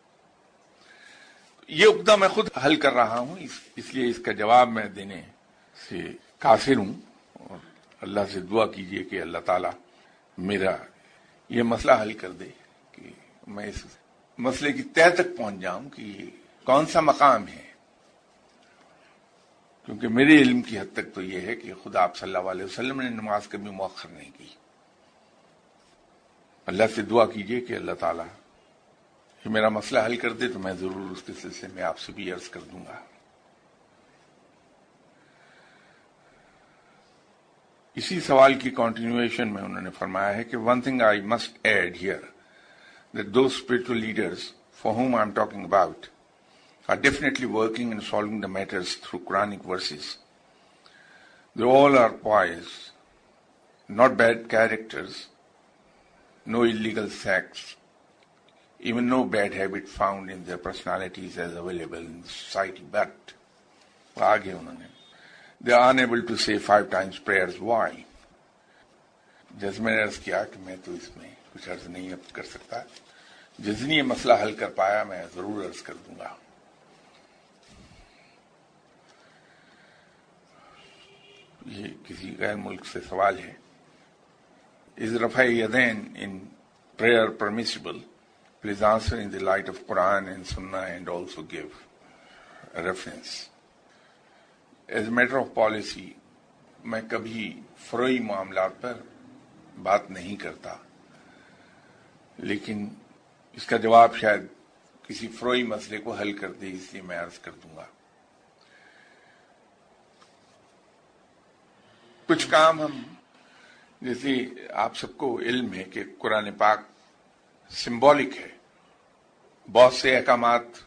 یہ عقدہ میں خود حل کر رہا ہوں، اس, اس لیے اس کا جواب میں دینے سے قاصر ہوں، اور اللہ سے دعا کیجئے کہ اللہ تعالیٰ میرا یہ مسئلہ حل کر دے کہ میں اس مسئلے کی تہہ تک پہنچ جاؤں کہ یہ کون سا مقام ہے، کیونکہ میرے علم کی حد تک تو یہ ہے کہ خدا آپ صلی اللہ علیہ وسلم نے نماز کبھی مؤخر نہیں کی۔ اللہ سے دعا کیجئے کہ اللہ تعالیٰ یہ میرا مسئلہ حل کر دے، تو میں ضرور اس کے سلسلے میں آپ سے بھی عرض کر دوں گا۔ اسی سوال کی کنٹینیویشن میں انہوں نے فرمایا ہے کہ one thing I must add here that those spiritual leaders for whom I am talking about are definitely working and solving the matters through Quranic verses. They all are pious, not bad characters, no illegal sects, even no bad habit found in their personalities as available in the society. But آگے انہوں نے they are unable to say five times prayers. Why? جیسے میں نے عرض کیا کہ میں تو اس میں کچھ عرض نہیں اب کر سکتا، جس نے یہ مسئلہ حل کر پایا میں ضرور عرض کر دوں گا۔ یہ کسی غیر ملک سے سوال ہے، Is رفع یدین in prayer permissible? Please answer in the light of Quran and Sunnah and also give a reference. As a matter of policy میں کبھی فروئی معاملات پر بات نہیں کرتا، لیکن اس کا جواب شاید کسی فروئی مسئلے کو حل کر دے، اس لیے میں عرض کر دوں گا۔ کچھ کام ہم، جیسے آپ سب کو علم ہے کہ قرآن پاک سمبولک ہے، بہت سے احکامات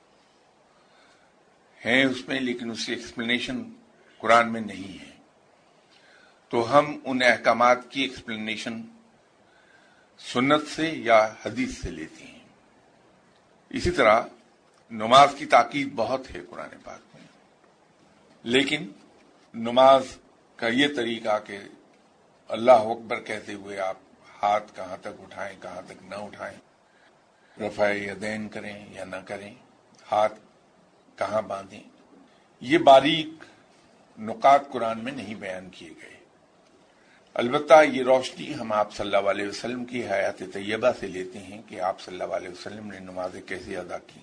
ہیں اس میں، لیکن اس کی ایکسپلینیشن قرآن میں نہیں ہے، تو ہم ان احکامات کی ایکسپلینیشن سنت سے یا حدیث سے لیتے ہیں۔ اسی طرح نماز کی تاکید بہت ہے قرآن پاک میں، لیکن نماز کا یہ طریقہ کہ اللہ اکبر کہتے ہوئے آپ ہاتھ کہاں تک اٹھائیں کہاں تک نہ اٹھائیں، رفع یدین کریں یا نہ کریں، ہاتھ کہاں باندھیں، یہ باریک نکات قرآن میں نہیں بیان کیے گئے۔ البتہ یہ روشنی ہم آپ صلی اللہ علیہ وسلم کی حیات طیبہ سے لیتے ہیں کہ آپ صلی اللہ علیہ وسلم نے نمازیں کیسے ادا کی۔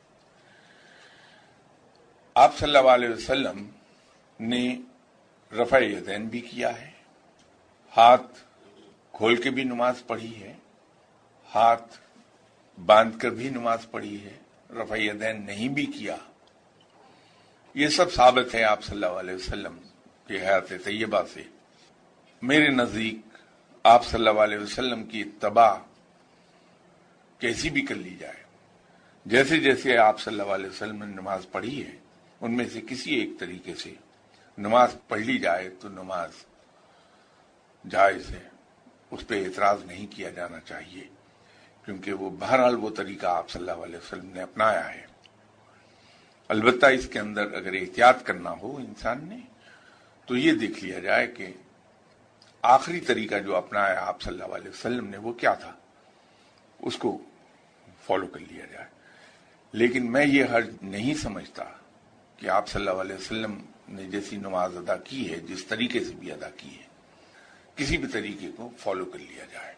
آپ صلی اللہ علیہ وسلم نے رفع یدین بھی کیا ہے، ہاتھ کھول کے بھی نماز پڑھی ہے، ہاتھ باندھ کر بھی نماز پڑھی ہے، رفع یدین نہیں بھی کیا۔ یہ سب ثابت ہے آپ صلی اللہ علیہ وسلم کی حیات طیبہ سے۔ میرے نزدیک آپ صلی اللہ علیہ وسلم کی اتباع کیسی بھی کر لی جائے، جیسے جیسے آپ صلی اللہ علیہ وسلم نے نماز پڑھی ہے ان میں سے کسی ایک طریقے سے نماز پڑھ لی جائے تو نماز جائز ہے، اس پہ اعتراض نہیں کیا جانا چاہیے، کیونکہ وہ بہرحال وہ طریقہ آپ صلی اللہ علیہ وسلم نے اپنایا ہے۔ البتہ اس کے اندر اگر احتیاط کرنا ہو انسان نے تو یہ دیکھ لیا جائے کہ آخری طریقہ جو اپنایا آپ صلی اللہ علیہ وسلم نے وہ کیا تھا، اس کو فالو کر لیا جائے۔ لیکن میں یہ حرج نہیں سمجھتا کہ آپ صلی اللہ علیہ وسلم نے جیسی نماز ادا کی ہے، جس طریقے سے بھی ادا کی ہے، کسی بھی طریقے کو فالو کر لیا جائے۔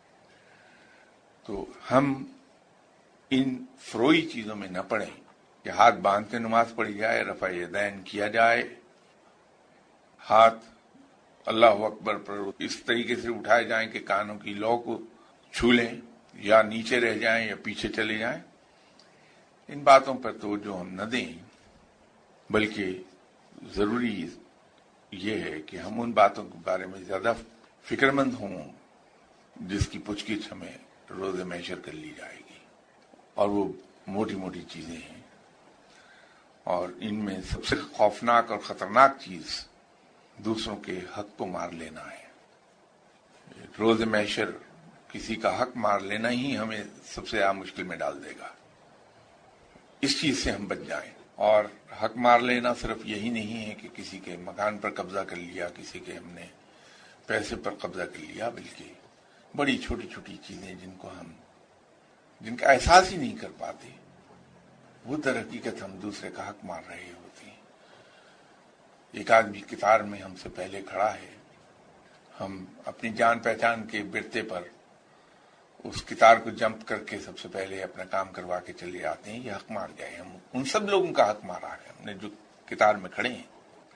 تو ہم ان فروئی چیزوں میں نہ پڑیں کہ ہاتھ باندھ کے نماز پڑھی جائے، رفع یدین کیا جائے، ہاتھ اللہ اکبر پر اس طریقے سے اٹھائے جائیں کہ کانوں کی لو کو چھو لیں یا نیچے رہ جائیں یا پیچھے چلے جائیں۔ ان باتوں پر توجہ ہم نہ دیں، بلکہ ضروری یہ ہے کہ ہم ان باتوں کے بارے میں زیادہ فکر مند ہوں جس کی پوچھ گچھ ہمیں روز محشر کر لی جائے گی، اور وہ موٹی موٹی چیزیں ہیں، اور ان میں سب سے خوفناک اور خطرناک چیز دوسروں کے حق کو مار لینا ہے۔ روز محشر کسی کا حق مار لینا ہی ہمیں سب سے زیادہ مشکل میں ڈال دے گا. اس چیز سے ہم بچ جائیں. اور حق مار لینا صرف یہی نہیں ہے کہ کسی کے مکان پر قبضہ کر لیا، کسی کے ہم نے پیسے پر قبضہ کر لیا، بلکہ بڑی چھوٹی چھوٹی چیزیں جن کو ہم جن کا احساس ہی نہیں کر پاتے، وہ در حقیقت ہم دوسرے کا حق مار رہے ہوتے ہیں. ایک آدمی قطار میں ہم سے پہلے کھڑا ہے، ہم اپنی جان پہچان کے برتے پر اس قطار کو جمپ کر کے سب سے پہلے اپنا کام کروا کے چلے آتے ہیں. یہ حق مار گئے. ہم ان سب لوگوں کا حق مارا ہے ہم نے جو قطار میں کھڑے ہیں.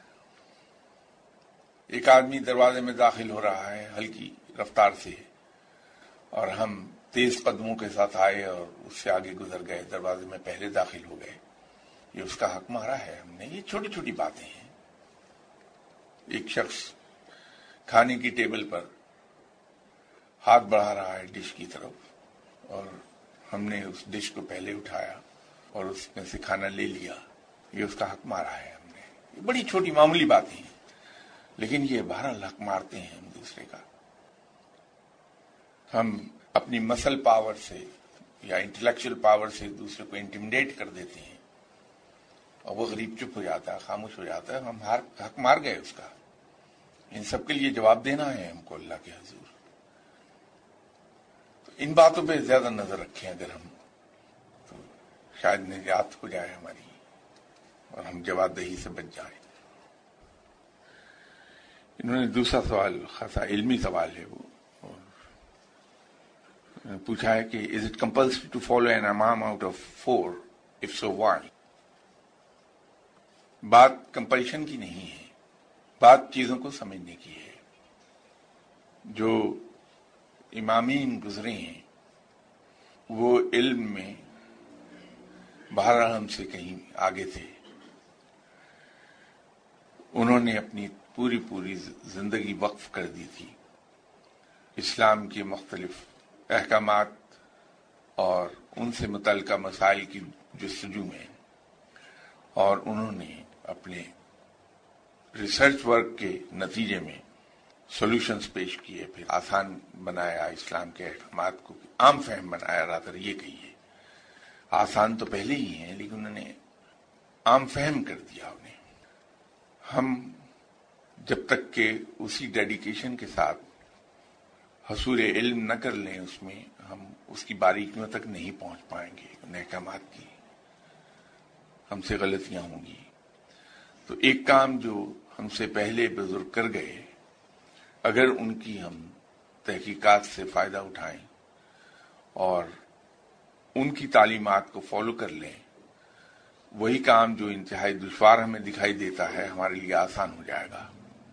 ایک آدمی دروازے میں داخل ہو رہا ہے ہلکی رفتار سے، اور ہم تیز قدموں کے ساتھ آئے اور اس سے آگے گزر گئے، دروازے میں پہلے داخل ہو گئے. یہ اس کا حق مارا ہے ہم نے. یہ چھوٹی چھوٹی باتیں ہیں. ایک شخص کھانے کی ٹیبل پر ہاتھ بڑھا رہا ہے ڈش کی طرف، اور ہم نے اس ڈش کو پہلے اٹھایا اور اس میں سے کھانا لے لیا. یہ اس کا حق مارا ہے ہم نے. یہ بڑی چھوٹی معمولی باتیں ہیں، لیکن یہ بہرحال حق مارتے ہیں ہم دوسرے کا. ہم اپنی مسل پاور سے یا انٹلیکچوئل پاور سے دوسرے کو انٹیمیڈیٹ کر دیتے ہیں، اور وہ غریب چپ ہو جاتا ہے، خاموش ہو جاتا ہے. ہم حق مار گئے اس کا. ان سب کے لیے جواب دینا ہے ہم کو اللہ کے حضور. تو ان باتوں پہ زیادہ نظر رکھیں اگر ہم، تو شاید نجات ہو جائے ہماری اور ہم جواب دہی سے بچ جائیں. انہوں نے دوسرا سوال خاصا علمی سوال ہے، وہ پوچھا ہے کہ is it compulsory to follow an imam out of four, if so why. بات کمپلشن کی نہیں ہے، بات چیزوں کو سمجھنے کی ہے. جو امامین گزرے ہیں وہ علم میں بہرحال ہم سے کہیں آگے تھے. انہوں نے اپنی پوری پوری زندگی وقف کر دی تھی اسلام کے مختلف احکامات اور ان سے متعلقہ مسائل کی جستجو میں، اور انہوں نے اپنے ریسرچ ورک کے نتیجے میں سولوشنز پیش کیے، پھر آسان بنایا اسلام کے احکامات کو، عام فہم بنایا. راتر یہ کہیے آسان تو پہلے ہی ہیں، لیکن انہوں نے عام فہم کر دیا انہیں. ہم جب تک کہ اسی ڈیڈیکیشن کے ساتھ حصول علم نہ کر لیں، اس میں ہم اس کی باریکیوں تک نہیں پہنچ پائیں گے. ان احکامات کی ہم سے غلطیاں ہوں گی. تو ایک کام جو ہم سے پہلے بزرگ کر گئے، اگر ان کی ہم تحقیقات سے فائدہ اٹھائیں اور ان کی تعلیمات کو فالو کر لیں، وہی کام جو انتہائی دشوار ہمیں دکھائی دیتا ہے ہمارے لیے آسان ہو جائے گا.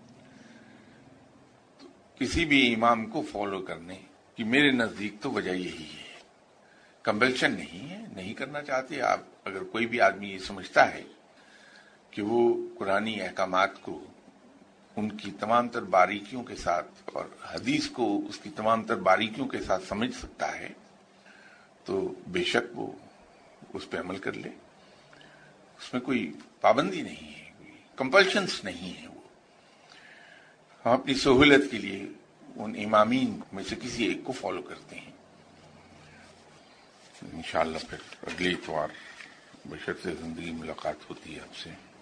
تو کسی بھی امام کو فالو کرنے کی میرے نزدیک تو وجہ یہی ہے، کمپلشن نہیں ہے. نہیں کرنا چاہتے آپ. اگر کوئی بھی آدمی یہ سمجھتا ہے کہ وہ قرآنی احکامات کو ان کی تمام تر باریکیوں کے ساتھ اور حدیث کو اس کی تمام تر باریکیوں کے ساتھ سمجھ سکتا ہے، تو بے شک وہ اس پہ عمل کر لے. اس میں کوئی پابندی نہیں ہے، کوئی کمپلشنس نہیں ہے. وہ ہم اپنی سہولت کے لیے ان امامین میں سے کسی ایک کو فالو کرتے ہیں. انشاءاللہ پھر اگلی اتوار بشرط زندگی ملاقات ہوتی ہے آپ سے.